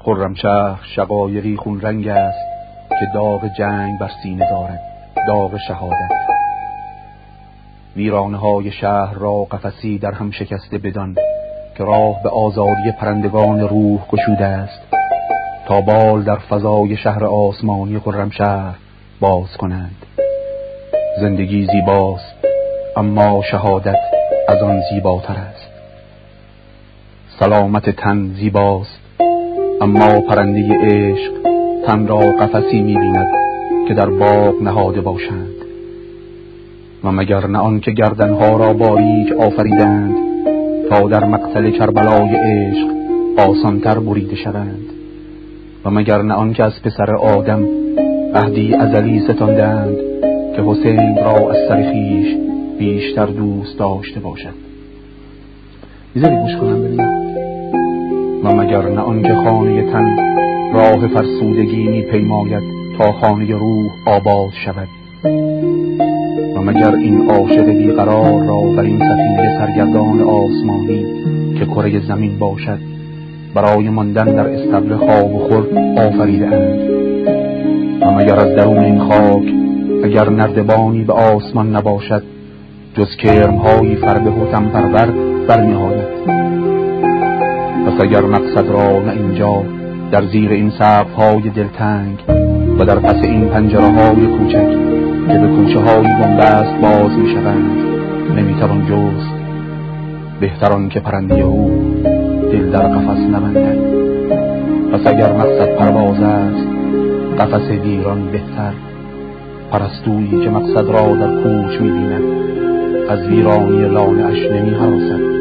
خرمشهر شقایقی خون رنگ است که داغ جنگ بر سینه دارد، داغ شهادت. ویرانه‌های شهر را قفسی در هم شکسته بدان که راه به آزادی پرندگان روح گشوده است تا بال در فضای شهر آسمانی خرمشهر باز کنند. زندگی زیباست اما شهادت از آن زیباتر است. سلامت تن زیباست اما پرنده عشق تن را قفسی می‌بیند که در باغ نهاده باشند. و مگر نه آن که گردنها را باریک آفریدند تا در مقتل کربلای عشق آسانتر بریده شوند؟ و مگر نه آن که از پسر آدم عهدی ازلی ستاندند که حسین را از سر خویش بیشتر دوست داشته باشد؟ میذاری گوش کنم ببینم. و مگر نه آن که خانه تن راه فرسودگی می‌پیماید تا خانه روح آباد شود؟ و مگر این عاشق بیقرار را بر این سفینه سرگردان آسمانی که کره زمین باشد برای ماندن در استبل خواب و خور آفریده اند؟ و مگر از درون این خاک اگر نردبانی به آسمان نباشد جز کرم‌هایی فربه و تنپرور برمی‌آید؟ پس اگر مقصد را نه اینجا در زیر این سقف‌های دلتنگ و در پس این پنجره‌های کوچک که به کوچه‌های بنبست باز می‌شوند نمی‌توان جست، بهتران که پرنده او دل در قفس نبندد. پس اگر مقصد پرواز است قفس ویران بهتر. پرستویی که مقصد را در کوچ می‌بیند از ویرانی لانه‌اش نمی‌هراسد.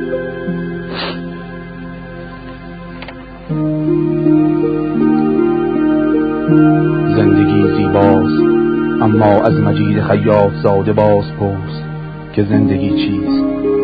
زندگی زیباست اما از مجید خیاط زاده باز پرس که زندگی چیست؟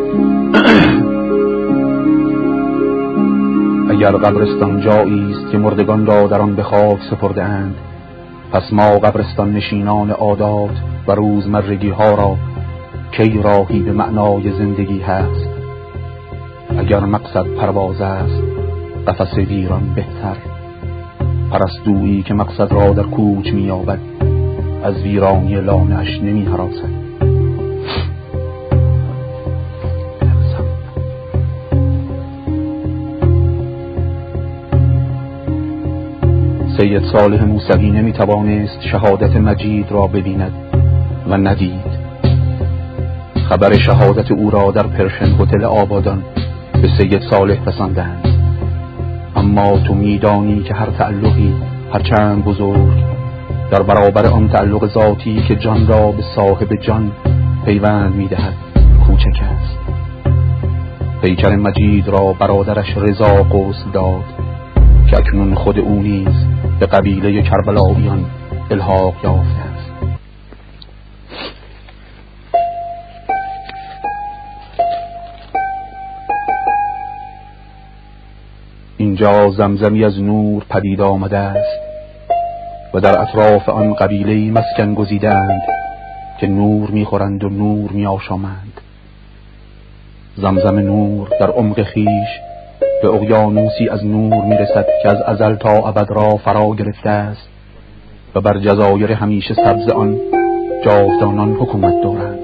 اگر قبرستان جایی است که مردگان را در آن به خاک سپرده اند، پس ما قبرستان نشینان عادات و روزمرگی ها را کی راهی به معنای زندگی هست؟ اگر مقصد پرواز است قفس ویران بهتر. پرستویی که مقصد را در کوچ می‌یابد از ویرانی لانه‌اش نمی‌هراسد. سید صالح موسوی نمی‌توانست شهادت مجید را ببیند و ندید. خبر شهادت او را در پرشن هتل آبادان به سید صالح رساندند. اما تو میدانی که هر تعلقی هرچند بزرگ در برابر آن تعلق ذاتی که جان را به صاحب جان پیوند می‌دهد کوچک است. پیکر مجید را برادرش رضا غسل داد که اکنون خود او نیز به قبیله کربلاییان الحاق یافته است. اینجا زمزمی از نور پدید آمده است و در اطراف آن قبیله‌ای مسکن گزیدند که نور می‌خورند و نور می‌آشامند. زمزم نور در عمق خیش به اقیانوسی از نور می‌رسد که از ازل تا ابد را فرا گرفته است و بر جزایر همیشه سبز آن جاودانان حکومت دارند.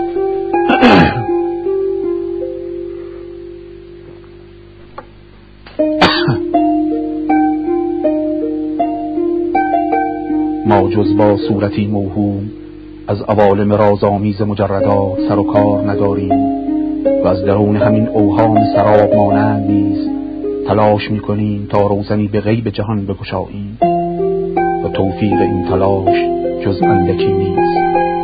ما جز با صورتی موهوم از عوالم رازآمیز مجردات سر و کار نداریم و از درون همین اوهام سراب مانند نیز تلاش می‌کنیم تا روزنی به غیب جهان بگشاییم و توفیق این تلاش جز اندکی نیست.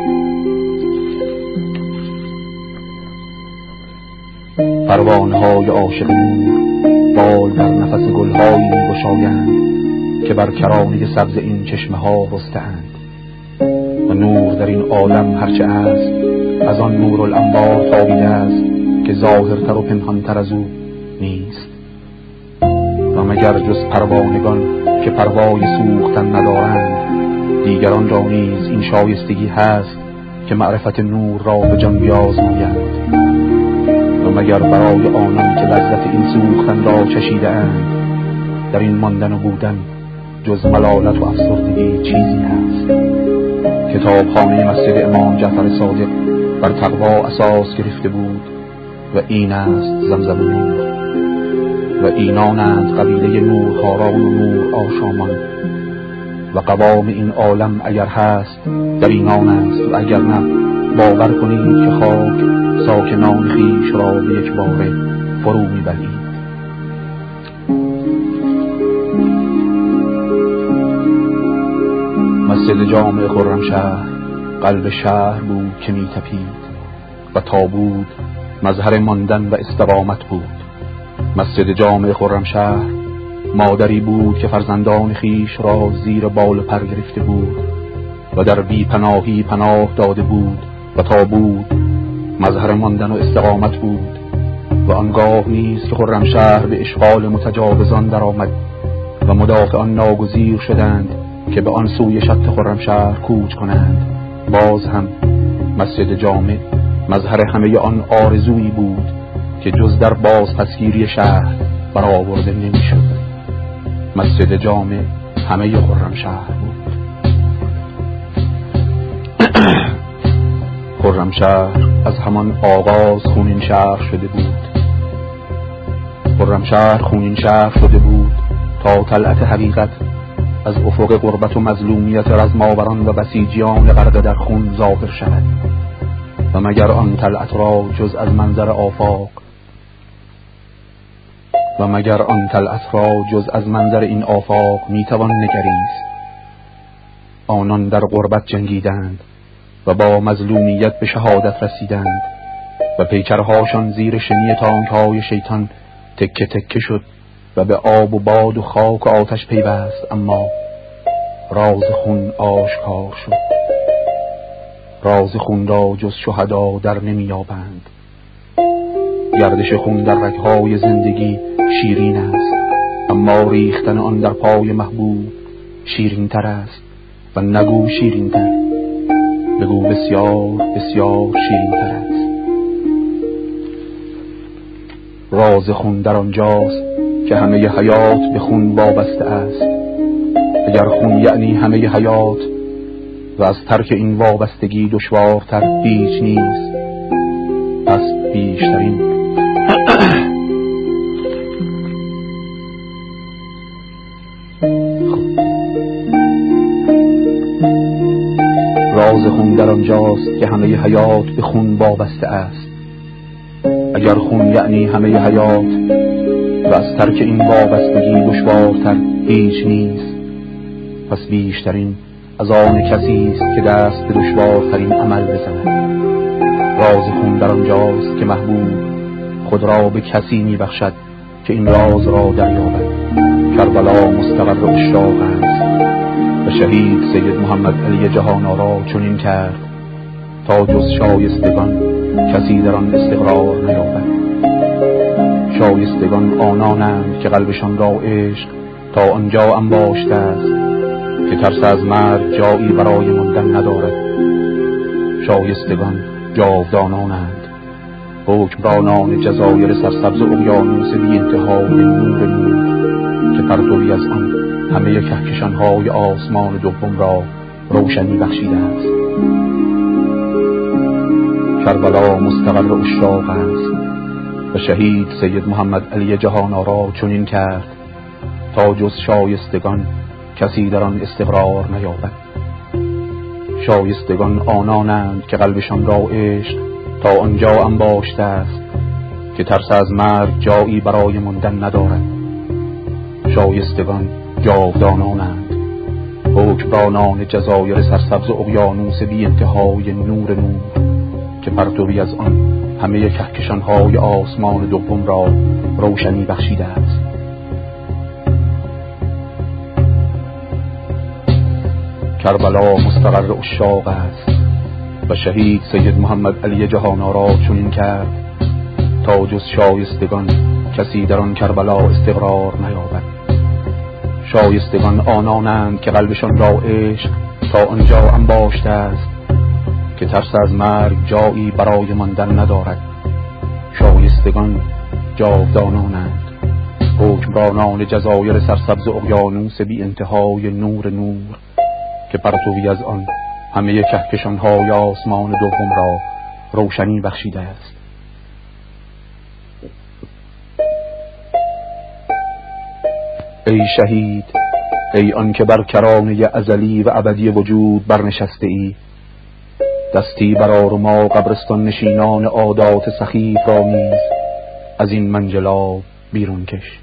پروانه‌های عاشق نور بال در نفس گل‌هایی می‌گشایند که بر کرانه سبز این چشمه‌ها رسته‌اند و نور در این عالم هرچه است از آن نور الانوار تابیده است که ظاهرتر و پنهانتر از او نیست. و مگر جز پروانگان که پروای سوختن ندارند دیگران را نیز این شایستگی هست که معرفت نور را به جان بیازمایند؟ و مگر برای آنان که لذت این سوختن را چشیده اند در این ماندن و بودن جز ملالت و افسردگی چیزی هست. کتابخانه مسجد امام جعفر صادق بر تقوا اساس گرفته بود و این است زمزم نور و اینانند قبیله نورخواران و نور آشامان و قوام این عالم اگر هست در اینان است و اگر نه باور کنید که خاک ساکنان خویش را به یک باره فرو میبرید. مسجد جامع خرمشهر قلب شهر بود که میتپید و تا بود مظهر ماندن و استقامت بود. مسجد جامع خرمشهر مادری بود که فرزندان خیش را زیر بال پر گرفته بود و در بی پناهی پناه داده بود و تا بود مظهر ماندن و استقامت بود. و آنگاه نیست که خرمشهر به اشغال متجاوزان درآمد و مدافعان ناگزیر شدند که به آن سوی شط خرمشهر کوچ کنند. باز هم مسجد جامع مظهر همه آن آرزویی بود که جز در باز پسگیری شهر برآورده نمی‌شد. مسجد جامع همه خرمشهر بود. خرمشهر از همان آغاز خونین شهر شده بود. خرمشهر خونین شهر شده بود تا طلعت حقیقت از افق غربت و مظلومیت رزماوران و بسیجیان غرق در خون ظاهر شود و مگر آن طلعت را جز از منظر این آفاق میتوان نگریست. آنان در غربت جنگیدند و با مظلومیت به شهادت رسیدند و پیکرهاشان زیر شنی تانک‌های شیطان تکه تکه شد و به آب و باد و خاک و آتش پیوست، اما راز خون آشکار شد. راز خون را جز شهدا در نمی‌یابند. گردش خون در رگ‌های زندگی شیرین است، اما ریختن آن در پای محبوب شیرین تر است. و نگو شیرین تر، بگو بسیار بسیار شیرین تر است. راز خون در آنجاست که همه حیات به خون وابسته است. اگر خون یعنی همه حیات و از ترک این وابستگی دشوارتر هیچ نیست، پس بیشترین راز خون در آنجاست که همه حیات به خون وابسته است. اگر خون یعنی همه حیات و از ترک این وابستگی دشوارتر هیچ نیست، پس بیشترین از آن کسی است که دست به دشوارترین عمل بزند. راز خون در آنجاست که محبوب خود را به کسی میبخشد که این راز را دریابد. کربلا مستقر اشراق است و شهید سید محمد علی جهان آرا چنین کرد تا جز شایستگان کسی در آن استقرار نیابد. شایستگان آنانند که قلبشان را عشق تا آنجا انباشته است که ترس از مرگ جایی برای ماندن ندارد. شایستگان جاودانانند، حکمرانان جزایر سرسبز اقیانوس بی انتهای نور که پرتوی از آن همه کهکشان‌های آسمان دوم را روشنی بخشیده است. کربلا مستقر اشراق است و شهید سید محمد علی جهان آرا چنین کرد تا جز شایستگان کسی در آن استقرار نیابد. شایستگان آنانند که قلبشان را عشق تا آنجا انباشته است که ترس از مرگ جایی برای ماندن ندارد. شایستگان جاودانانند، حکمرانان جزایر سرسبز اقیانوس بی انتهای نور که پرتوی از آن همه کهکشان‌های آسمان دوم را روشنی بخشیده است. کربلا مستقر اشراق است و شهید سید محمد علی جهان آرا چنین کرد تا جز شایستگان کسی در آن کربلا استقرار نیابد. شایستگان آنانند که قلبشان را عشق تا آنجا انباشته است که ترس از مرگ جایی برای ماندن ندارد. شایستگان جاودانانند، حکمرانان جزایر سرسبز اقیانوس بی انتهای نور نور که پرتوی از آن همه کهکشان‌های آسمان دوم را روشنی بخشیده است. ای شهید، ای آن که بر کرانه ازلی و ابدی وجود برنشسته ای، دستی بر آرما قبرستان نشینان عادات سخیف را نیز از این منجلاب بیرون کش.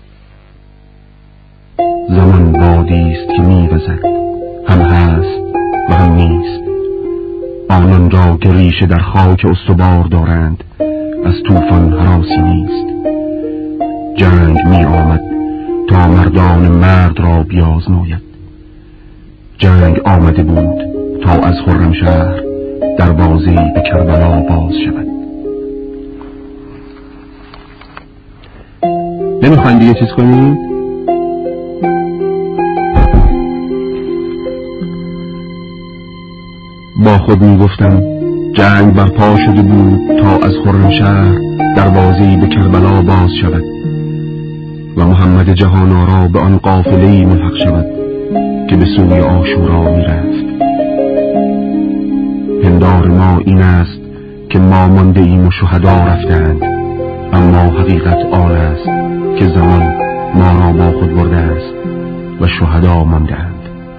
زمان بادی است که می‌وزد، هم هست و هم نیست. آنان را که ریشه در خاک استوار دارند از طوفان هراسی نیست. جنگ می آمد تا مردان مرد را بیازماید. جنگ آمده بود تا از خرمشهر دروازه‌ای به کربلا باز شود. نمیخواین دیگه چیز کنید؟ با خود میگفتم جنگ برپا شده بود تا از خرمشهر دروازه‌ای به کربلا باز شود و محمد جهان‌آرا به آن قافله‌ای ملحق شود که به سوی عاشورا میرفت. پندار ما این است که ما مانده ایم و شهدا رفتند، اما حقیقت آن است که زمان ما را با خود برده است و شهدا مانده‌اند.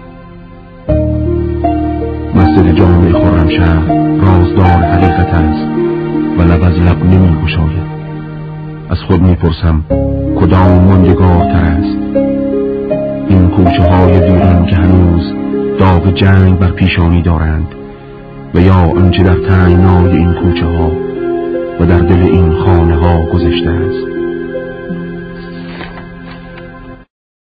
مسجد جامع خرمشهر رازدار حقیقت است و لب از لب نمی گشاید. از خود می پرسم کدام ماندگارتر است، این کوچه های ویران که هنوز داغ جنگ بر پیشانی دارند و یا آنچه در تنگنای این کوچه ها و در دل این خانه ها گذشته است.